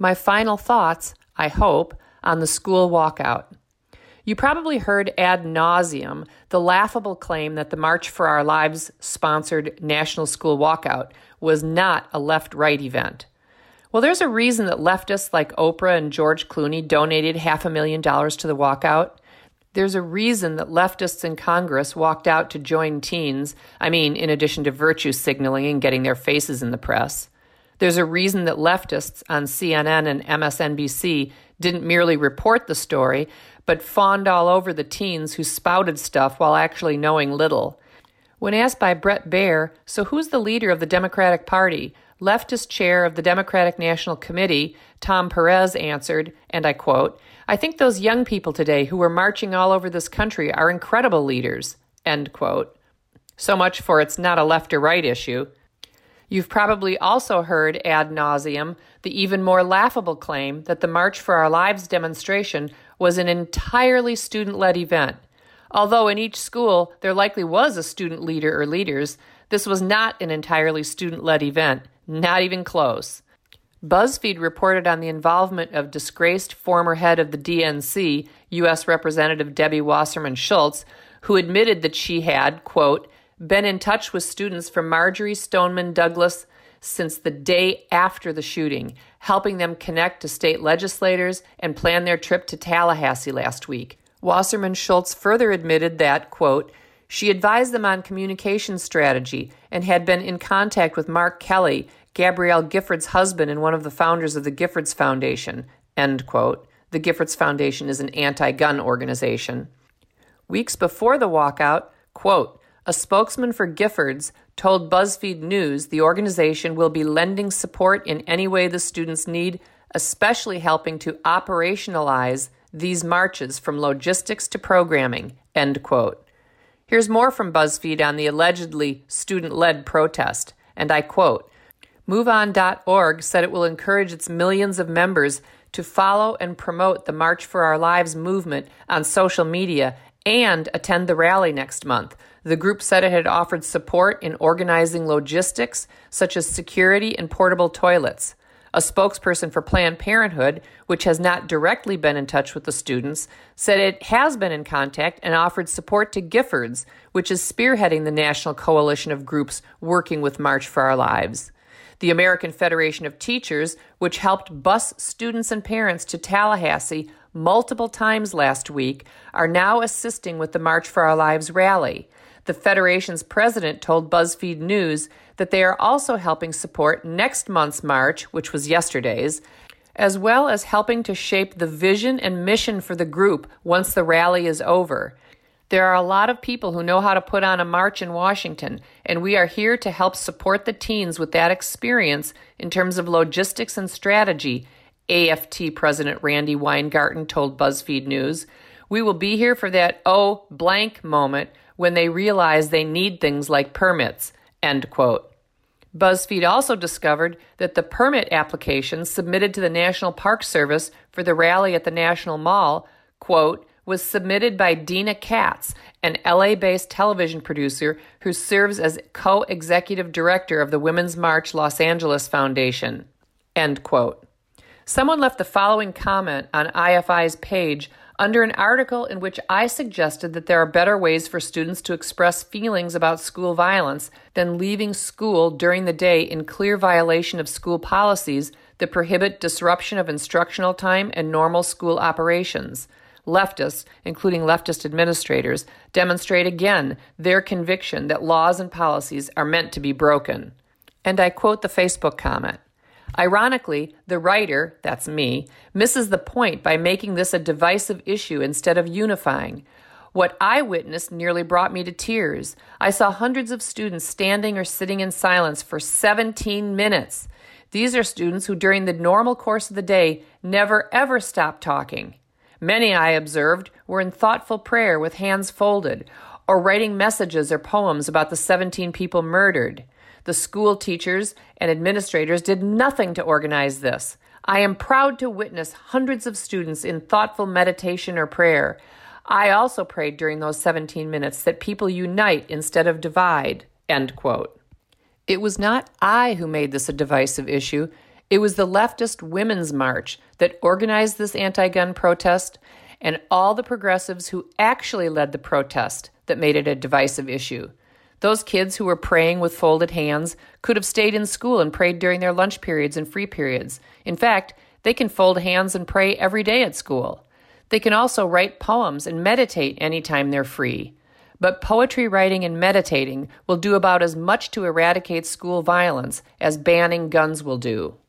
My final thoughts, I hope, on the school walkout. You probably heard ad nauseum the laughable claim that the March for Our Lives sponsored National School Walkout was not a left-right event. Well, there's a reason that leftists like Oprah and George Clooney donated $500,000 to the walkout. There's a reason that leftists in Congress walked out to join teens, in addition to virtue signaling and getting their faces in the press. There's a reason that leftists on CNN and MSNBC didn't merely report the story, but fawned all over the teens who spouted stuff while actually knowing little. When asked by Bret Baier, so who's the leader of the Democratic Party, leftist chair of the Democratic National Committee, Tom Perez, answered, and I quote, "I think those young people today who are marching all over this country are incredible leaders," end quote. So much for it's not a left or right issue. You've probably also heard ad nauseum the even more laughable claim that the March for Our Lives demonstration was an entirely student-led event. Although in each school there likely was a student leader or leaders, this was not an entirely student-led event, not even close. BuzzFeed reported on the involvement of disgraced former head of the DNC, U.S. Representative Debbie Wasserman Schultz, who admitted that she had, quote, been in touch with students from Marjory Stoneman Douglas since the day after the shooting, helping them connect to state legislators and plan their trip to Tallahassee last week. Wasserman Schultz further admitted that, quote, she advised them on communication strategy and had been in contact with Mark Kelly, Gabrielle Giffords' husband and one of the founders of the Giffords Foundation, end quote. The Giffords Foundation is an anti-gun organization. Weeks before the walkout, quote, a spokesman for Giffords told BuzzFeed News the organization will be lending support in any way the students need, especially helping to operationalize these marches from logistics to programming, end quote. Here's more from BuzzFeed on the allegedly student-led protest, and I quote, MoveOn.org said it will encourage its millions of members to follow and promote the March for Our Lives movement on social media and attend the rally next month. The group said it had offered support in organizing logistics, such as security and portable toilets. A spokesperson for Planned Parenthood, which has not directly been in touch with the students, said it has been in contact and offered support to Giffords, which is spearheading the national coalition of groups working with March for Our Lives. The American Federation of Teachers, which helped bus students and parents to Tallahassee multiple times last week, are now assisting with the March for Our Lives rally. The Federation's president told BuzzFeed News that they are also helping support next month's march, which was yesterday's, as well as helping to shape the vision and mission for the group once the rally is over. There are a lot of people who know how to put on a march in Washington, and we are here to help support the teens with that experience in terms of logistics and strategy, AFT President Randy Weingarten told BuzzFeed News. We will be here for that blank moment when they realize they need things like permits, end quote. BuzzFeed also discovered that the permit application submitted to the National Park Service for the rally at the National Mall, quote, was submitted by Dina Katz, an LA-based television producer who serves as co-executive director of the Women's March Los Angeles Foundation, end quote. Someone left the following comment on IFI's page under an article in which I suggested that there are better ways for students to express feelings about school violence than leaving school during the day in clear violation of school policies that prohibit disruption of instructional time and normal school operations. Leftists, including leftist administrators, demonstrate again their conviction that laws and policies are meant to be broken. And I quote the Facebook comment. Ironically, the writer, that's me, misses the point by making this a divisive issue instead of unifying. What I witnessed nearly brought me to tears. I saw hundreds of students standing or sitting in silence for 17 minutes. These are students who during the normal course of the day never ever stop talking. Many, I observed, were in thoughtful prayer with hands folded, or writing messages or poems about the 17 people murdered. The school teachers and administrators did nothing to organize this. I am proud to witness hundreds of students in thoughtful meditation or prayer. I also prayed during those 17 minutes that people unite instead of divide, end quote. It was not I who made this a divisive issue. It was the leftist Women's March that organized this anti-gun protest, and all the progressives who actually led the protest that made it a divisive issue. Those kids who were praying with folded hands could have stayed in school and prayed during their lunch periods and free periods. In fact, they can fold hands and pray every day at school. They can also write poems and meditate anytime they're free. But poetry writing and meditating will do about as much to eradicate school violence as banning guns will do.